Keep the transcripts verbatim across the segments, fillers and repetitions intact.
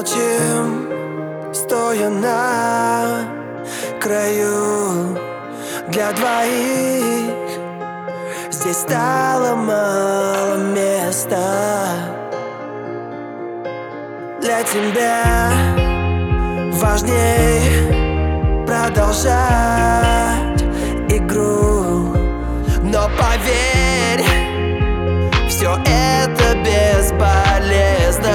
ночи, стоя на краю для двоих, здесь стало мало места. Для тебя важней продолжать игру, но поверь, все это бесполезно.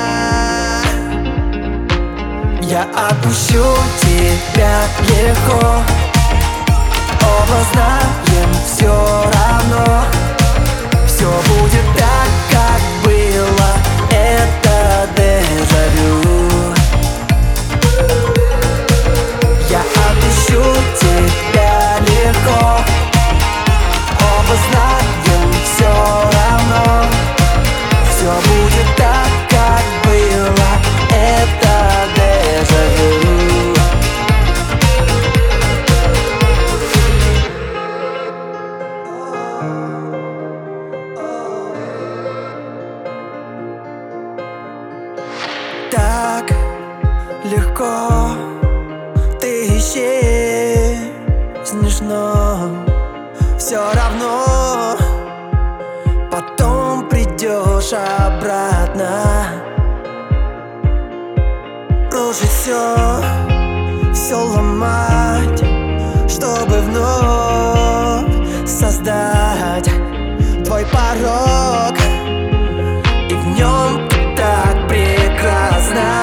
Я отпущу тебя легко, оба знаем, все равно все будет так, как было. Это дежавю. Я отпущу тебя легко, оба знаем, все равно все будет так, как было. Это дежавю. Так легко ты исчезнешь, но все равно потом придешь обратно. Рушить все, все ломать, чтобы вновь создать твой порог, и в нем ты так прекрасна.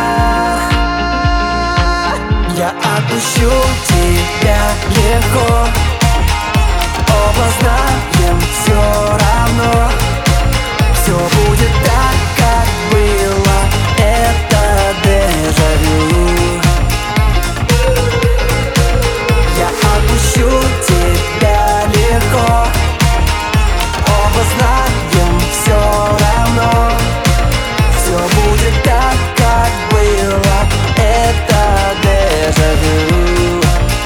Я отпущу тебя легко, оба знаем, все равно все будет так, как было. Это дежавю. Я отпущу тебя легко, оба знаем, все равно все будет так, как было. Это дежавю.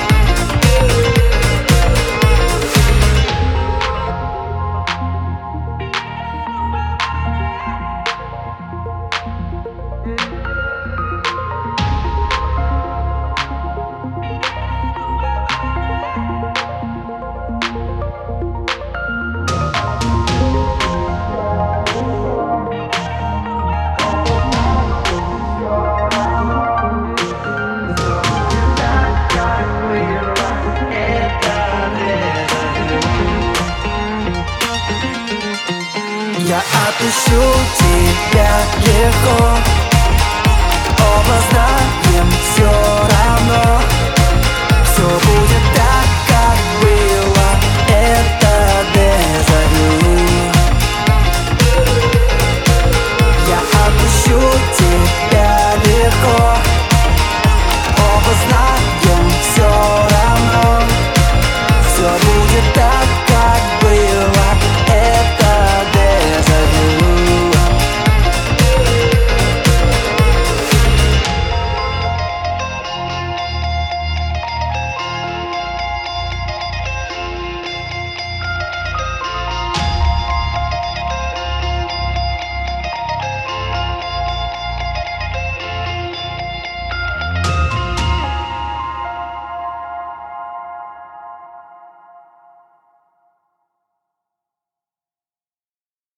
Я отпущу тебя легко, оба знаем, все равно